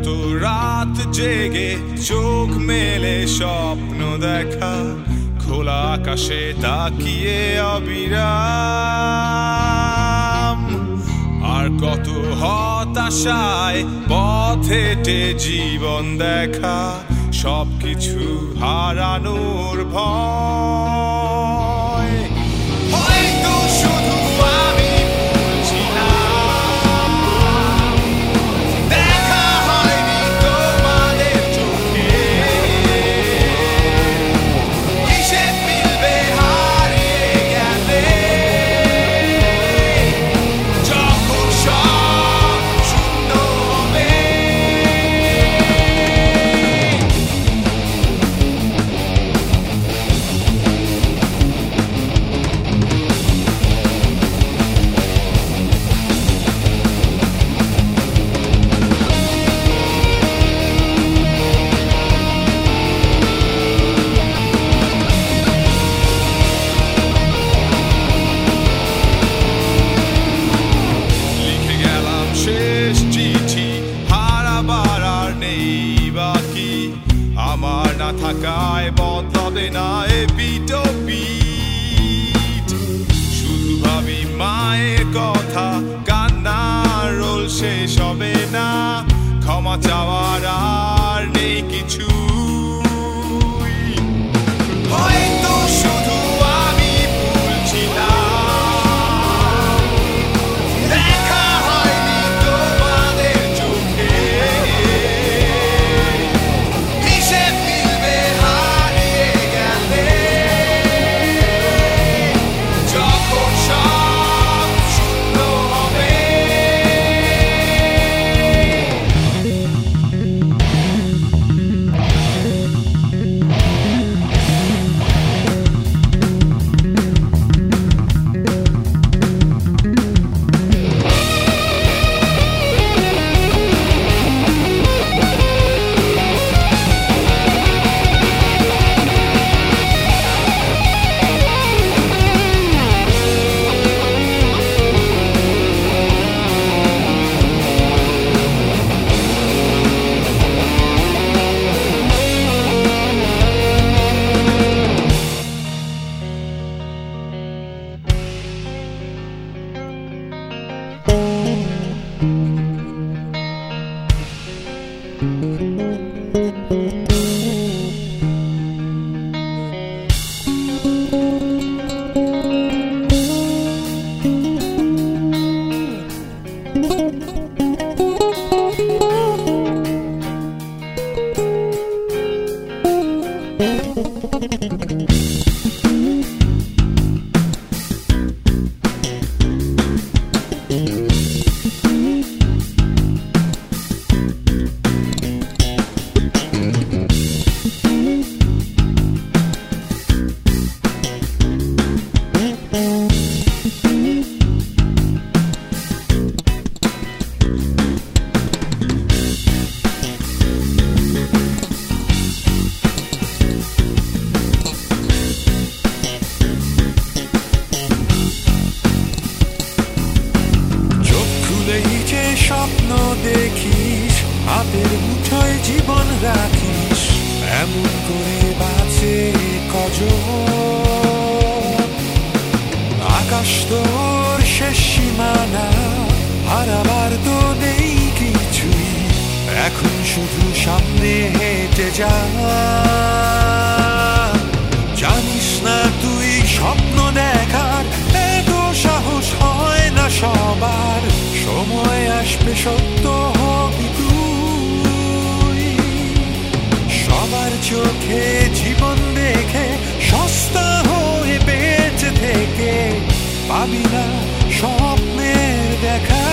কত রাত জেগে চোখ মেলে স্বপ্ন দেখা, খোলা আকাশে তাকিয়ে অবিরাম। আর কত হতাশায় পথ হেঁটে জীবন দেখা, সবকিছু হারানোর ভয়। হয়তো শুধু আমি ভুলছিলাম, দেখা হয়নি তোমাদের চোখে, কিসে মিলবে হারিয়ে গেলে, যখন সব শূন্য হবে। লিখে গেলাম শেষ চিঠি, হারাবার আর নেই বাকি। আমার না থাকায় বদলাবে না এ পিঠ। শুধু ভাবি মায়ের কথা, কান্নার রোল শেষ হবে না। ক্ষমা চাওয়ার আর নেই কিছু। হয়তো শুধু আমি ভুলছিলাম, দেখা হয়নি তোমাদের চোখে, কিসে মিলবে হারিয়ে গেলে, যখন সব শূন্য হবে। স্বপ্ন দেখিস, হাতের মুঠোয় জীবন রাখিস, এমন করে বাঁচে কজন। আকাশ তোর শেষ সীমানা, হারাবার তো নেই কিছুই, এখন শুধু সামনে হেঁটে যা। জানিস না তুই স্বপ্ন দেখার এত সাহস হয় না সবার, সময় আসবে সত্য হবি তুই। সবার চোখে জীবন দেখে সস্তা হয়ে বেঁচে থেকে পাবি না স্বপ্নের দেখা।